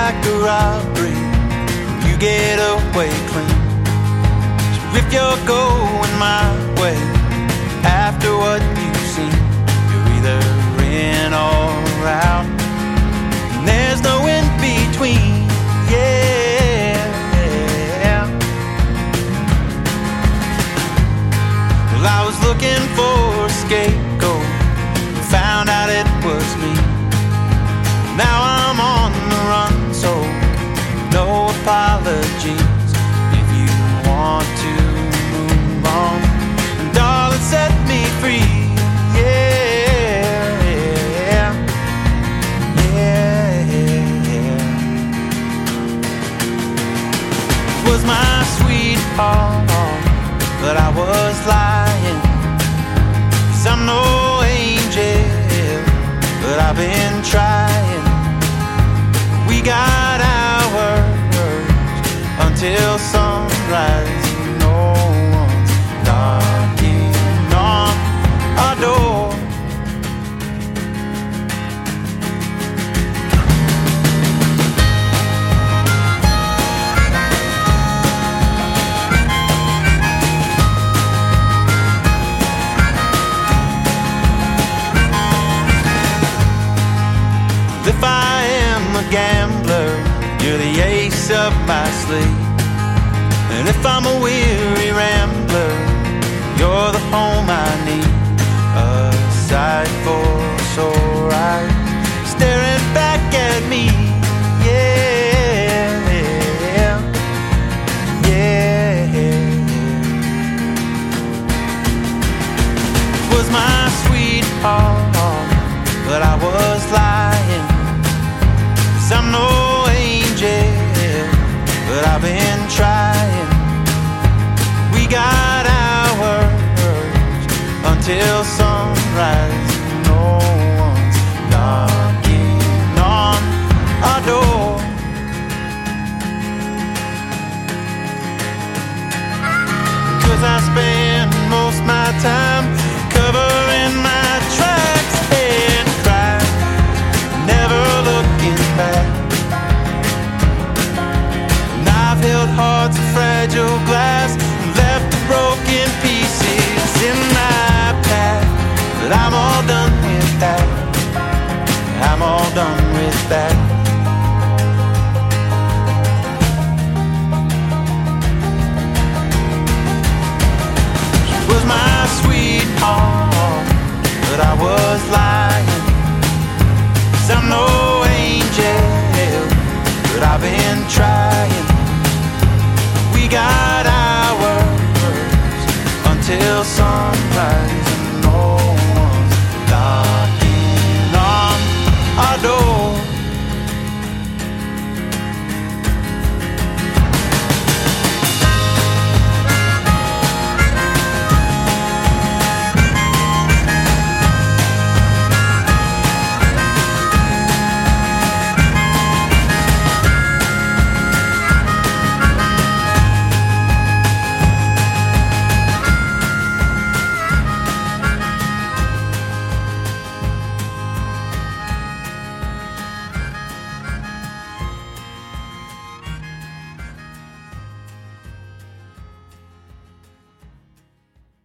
like a robbery, you get away clean. So if you're going my way, after what you've seen, you're either in or out, and there's no in between. Yeah. Well, I was looking for a scapegoat, found out it was me. Now I'm on the run, so no apologies. If you want to move on, and darling, set me free. Yeah, yeah, yeah. It was my sweetheart, but I was lying. 'Cause I'm no angel, but I've been trying. We got hours until sunrise. No one's knocking on our door. If I am a gambler, you're the ace up my sleeve. And if I'm a weary rambler, you're the home I need. A sight for sore eyes staring back at me. Yeah, yeah. It was my sweetheart, but I was lying. 'Cause I'm no angel, but I've been trying. We got hours until sunrise. No one's knocking on our door. 'Cause I spend most my time covering my tracks and crying, never looking back. And I've held hearts of fragile glass, left the broken pieces in my path. But I'm all done with that. I'm all done with that. She was my sweetheart, but I was lying. 'Cause I'm no angel, but I've been trying. We got hours until sunrise.